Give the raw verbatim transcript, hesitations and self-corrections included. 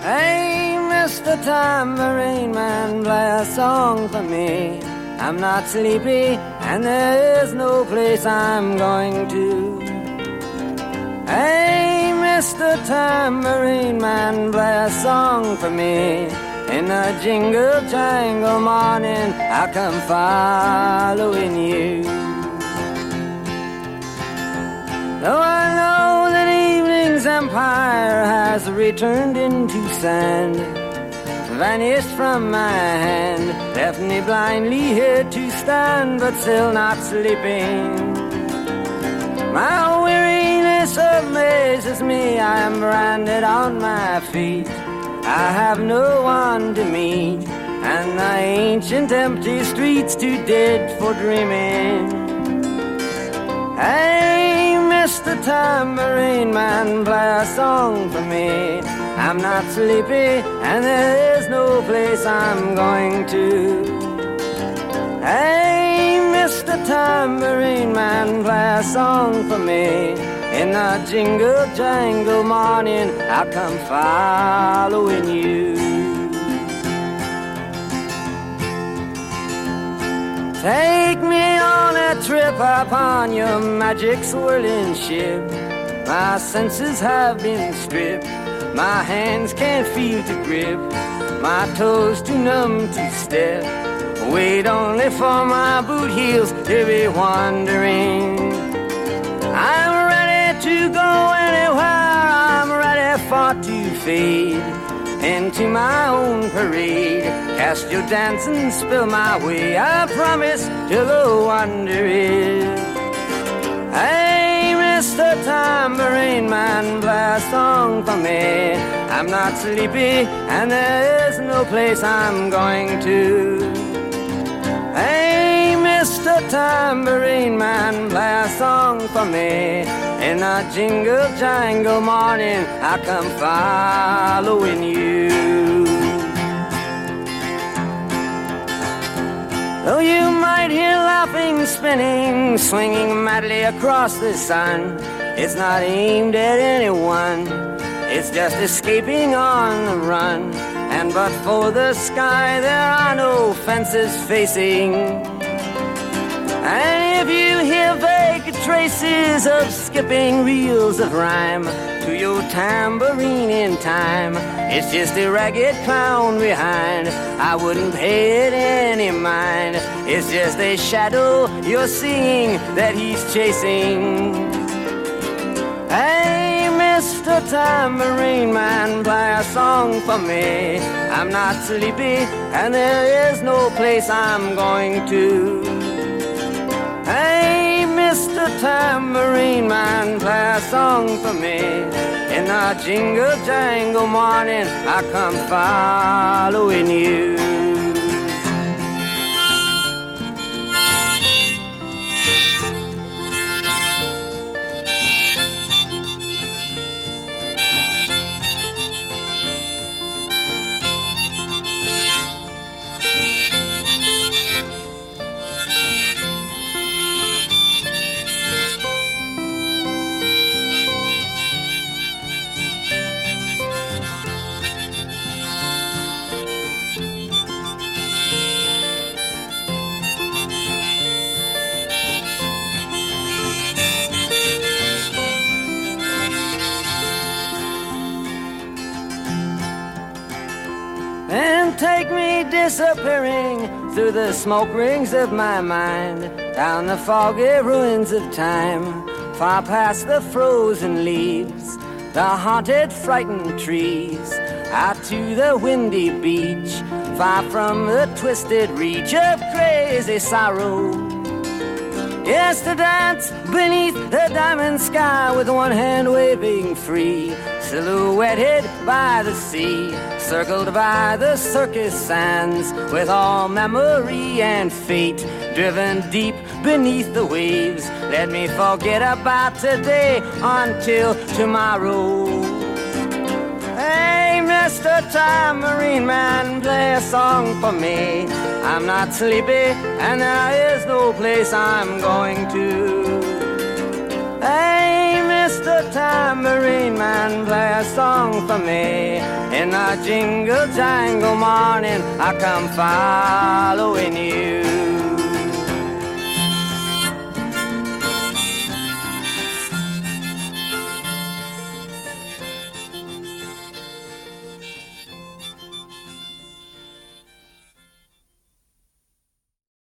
Hey, Mister Tambourine Man, play a song for me. I'm not sleepy, and there is no place I'm going to. Hey, Mister Tambourine Man, play a song for me. In the jingle jangle morning, I'll come following you. Though I know that evening's empire has returned into sand, vanished from my hand, left me blindly here to stand, but still not sleeping. My weariness amazes me, I am branded on my feet. I have no one to meet, and the ancient empty streets too dead for dreaming. Hey, Mister Tambourine Man, play a song for me. I'm not sleepy, and there is no place I'm going to. Hey, Mister Tambourine Man, play a song for me. In the jingle jangle morning, I'll come following you. Take me on a trip upon your magic swirling ship. My senses have been stripped, my hands can't feel to grip, my toes too numb to step. Wait only for my boot heels to be wandering. I'm ready to go anywhere, I'm ready for to fade into my own parade. Cast your dance and spill my way, I promise to go under it. Hey, Mister Tambourine Man, play a song for me. I'm not sleepy, and there is no place I'm going to. Hey, Mister Tambourine Man, play a song for me. In a jingle jangle morning, I come following you. Though you might hear laughing, spinning, swinging madly across the sun, it's not aimed at anyone, it's just escaping on the run. And but for the sky, there are no fences facing. And if you hear vague traces of skipping reels of rhyme to your tambourine in time, it's just a ragged clown behind. I wouldn't pay it any mind. It's just a shadow you're seeing that he's chasing. Hey, Mister Tambourine Man, play a song for me. I'm not sleepy, and there is no place I'm going to. Hey, Mister Tambourine Man, play a song for me. In the jingle jangle morning, I come following you. And take me disappearing through the smoke rings of my mind, down the foggy ruins of time, far past the frozen leaves, the haunted, frightened trees, out to the windy beach, far from the twisted reach of crazy sorrow. Yes, to dance beneath the diamond sky with one hand waving free, silhouetted by the sea, circled by the circus sands, with all memory and fate driven deep beneath the waves. Let me forget about today until tomorrow. Hey, Mister Tambourine Man, play a song for me. I'm not sleepy, and there is no place I'm going to. Hey, Mister Tambourine Man, play a song for me. In In the jingle jangle morning, I come following you.